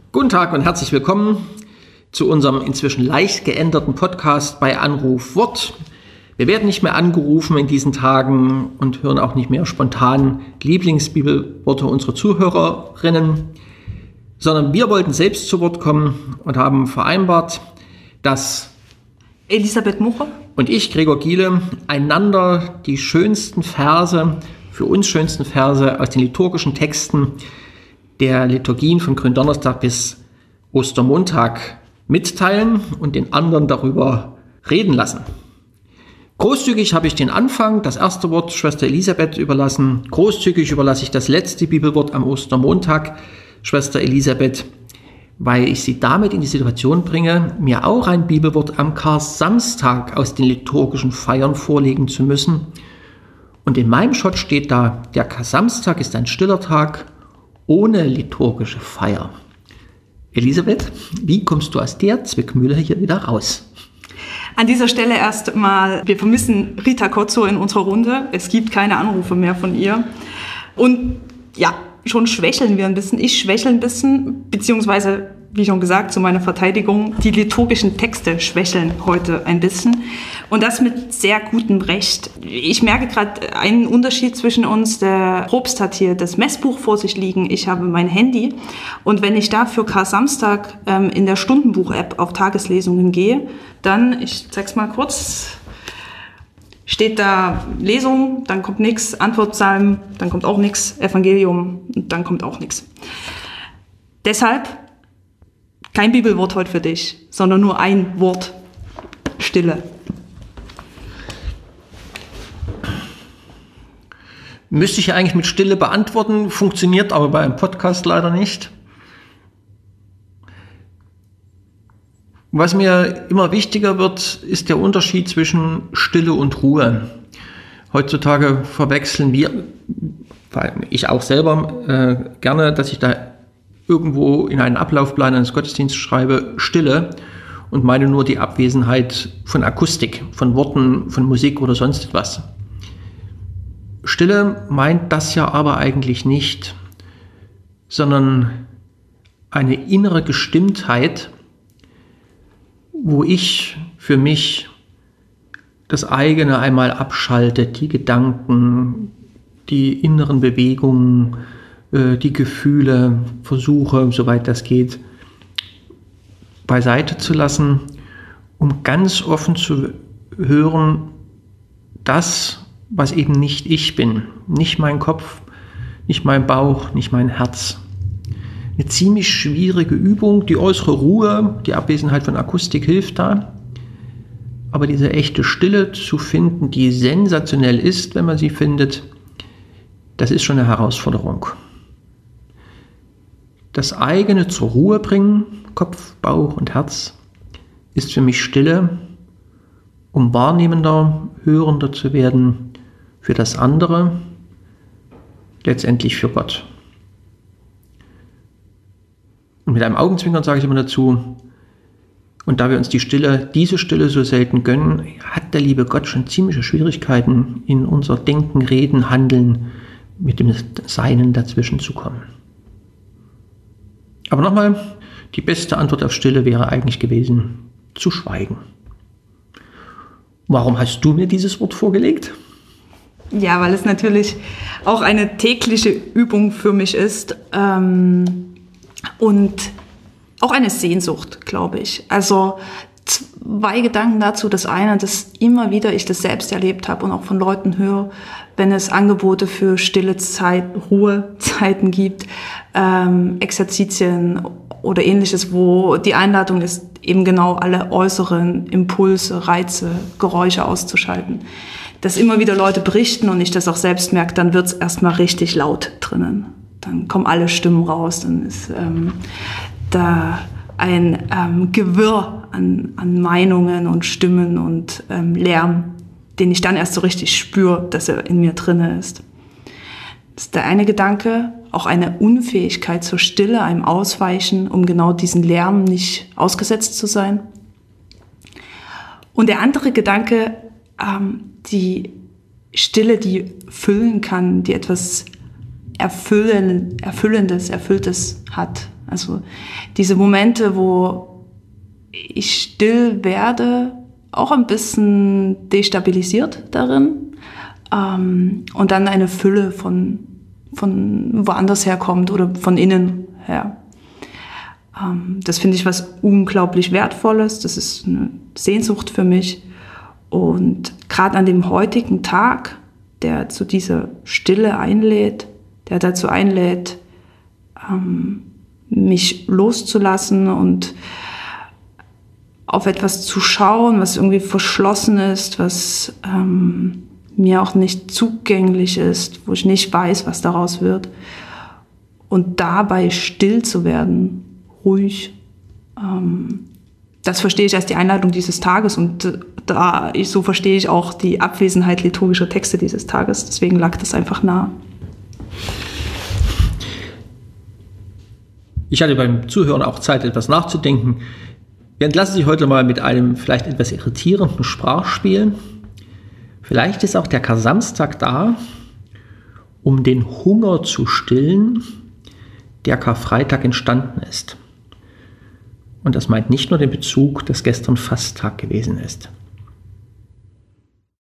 Guten Tag und herzlich willkommen zu unserem inzwischen leicht geänderten Podcast bei Anruf Wort. Wir werden nicht mehr angerufen in diesen Tagen und hören auch nicht mehr spontan Lieblingsbibelworte unserer Zuhörerinnen, sondern wir wollten selbst zu Wort kommen und haben vereinbart, dass Elisabeth Mucher und ich, Gregor Giele, einander die schönsten Verse, für uns schönsten Verse aus den liturgischen Texten der Liturgien von Gründonnerstag bis Ostermontag mitteilen und den anderen darüber reden lassen. Großzügig habe ich den Anfang, das erste Wort Schwester Elisabeth überlassen. Großzügig überlasse ich das letzte Bibelwort am Ostermontag Schwester Elisabeth, weil ich sie damit in die Situation bringe, mir auch ein Bibelwort am Karsamstag aus den liturgischen Feiern vorlegen zu müssen. Und in meinem Schott steht da, der Karsamstag ist ein stiller Tag ohne liturgische Feier. Elisabeth, wie kommst du aus der Zwickmühle hier wieder raus? An dieser Stelle erst mal, wir vermissen Rita Cozzo in unserer Runde. Es gibt keine Anrufe mehr von ihr. Und ja, schon schwächeln wir ein bisschen. Ich schwächle ein bisschen, beziehungsweise, wie schon gesagt, zu meiner Verteidigung, die liturgischen Texte schwächeln heute ein bisschen. Und das mit sehr gutem Recht. Ich merke gerade einen Unterschied zwischen uns. Der Propst hat hier das Messbuch vor sich liegen. Ich habe mein Handy. Und wenn ich da für Karsamstag in der Stundenbuch-App auf Tageslesungen gehe, dann, ich zeig's mal kurz, steht da Lesung, dann kommt nichts, Antwortpsalm, dann kommt auch nichts, Evangelium, und dann kommt auch nichts. Deshalb kein Bibelwort heute für dich, sondern nur ein Wort: Stille. Müsste ich eigentlich mit Stille beantworten, funktioniert aber bei einem Podcast leider nicht. Was mir immer wichtiger wird, ist der Unterschied zwischen Stille und Ruhe. Heutzutage verwechseln wir, ich auch selber, gerne, dass ich da irgendwo in einen Ablaufplan eines Gottesdienstes schreibe, Stille, und meine nur die Abwesenheit von Akustik, von Worten, von Musik oder sonst etwas. Stille meint das ja aber eigentlich nicht, sondern eine innere Gestimmtheit, wo ich für mich das eigene einmal abschalte, die Gedanken, die inneren Bewegungen, die Gefühle versuche, soweit das geht, beiseite zu lassen, um ganz offen zu hören, das, was eben nicht ich bin, nicht mein Kopf, nicht mein Bauch, nicht mein Herz. Eine ziemlich schwierige Übung, die äußere Ruhe, die Abwesenheit von Akustik hilft da, aber diese echte Stille zu finden, die sensationell ist, wenn man sie findet, das ist schon eine Herausforderung. Das eigene zur Ruhe bringen, Kopf, Bauch und Herz, ist für mich Stille, um wahrnehmender, hörender zu werden für das andere, letztendlich für Gott. Und mit einem Augenzwinkern sage ich immer dazu, und da wir uns diese Stille so selten gönnen, hat der liebe Gott schon ziemliche Schwierigkeiten, in unser Denken, Reden, Handeln mit dem Seinen dazwischen zu kommen. Aber nochmal, die beste Antwort auf Stille wäre eigentlich gewesen, zu schweigen. Warum hast du mir dieses Wort vorgelegt? Ja, weil es natürlich auch eine tägliche Übung für mich ist und auch eine Sehnsucht, glaube ich. Also 2 Gedanken dazu. Das eine, dass immer wieder ich das selbst erlebt habe und auch von Leuten höre, wenn es Angebote für stille Zeit, Ruhezeiten gibt, Exerzitien oder ähnliches, wo die Einladung ist, eben genau alle äußeren Impulse, Reize, Geräusche auszuschalten. Dass immer wieder Leute berichten und ich das auch selbst merke, dann wird's erstmal richtig laut drinnen. Dann kommen alle Stimmen raus, dann ist da ein Gewirr an Meinungen und Stimmen und Lärm, den ich dann erst so richtig spüre, dass er in mir drinne ist. Das ist der eine Gedanke, auch eine Unfähigkeit zur Stille, einem Ausweichen, um genau diesen Lärm nicht ausgesetzt zu sein. Und der andere Gedanke, die Stille, die füllen kann, die etwas Erfüllendes, Erfülltes hat. Also diese Momente, wo ich still werde, auch ein bisschen destabilisiert darin, und dann eine Fülle von woanders herkommt oder von innen her. Das finde ich was unglaublich Wertvolles. Das ist eine Sehnsucht für mich. Und gerade an dem heutigen Tag, der zu dieser Stille einlädt, der dazu einlädt, mich loszulassen und auf etwas zu schauen, was irgendwie verschlossen ist, was mir auch nicht zugänglich ist, wo ich nicht weiß, was daraus wird. Und dabei still zu werden, ruhig, das verstehe ich als die Einladung dieses Tages. Und so verstehe ich auch die Abwesenheit liturgischer Texte dieses Tages. Deswegen lag das einfach nah. Ich hatte beim Zuhören auch Zeit, etwas nachzudenken. Wir entlassen Sie heute mal mit einem vielleicht etwas irritierenden Sprachspiel. Vielleicht ist auch der Kar-Samstag da, um den Hunger zu stillen, der Karfreitag entstanden ist. Und das meint nicht nur den Bezug, dass gestern Fasttag gewesen ist.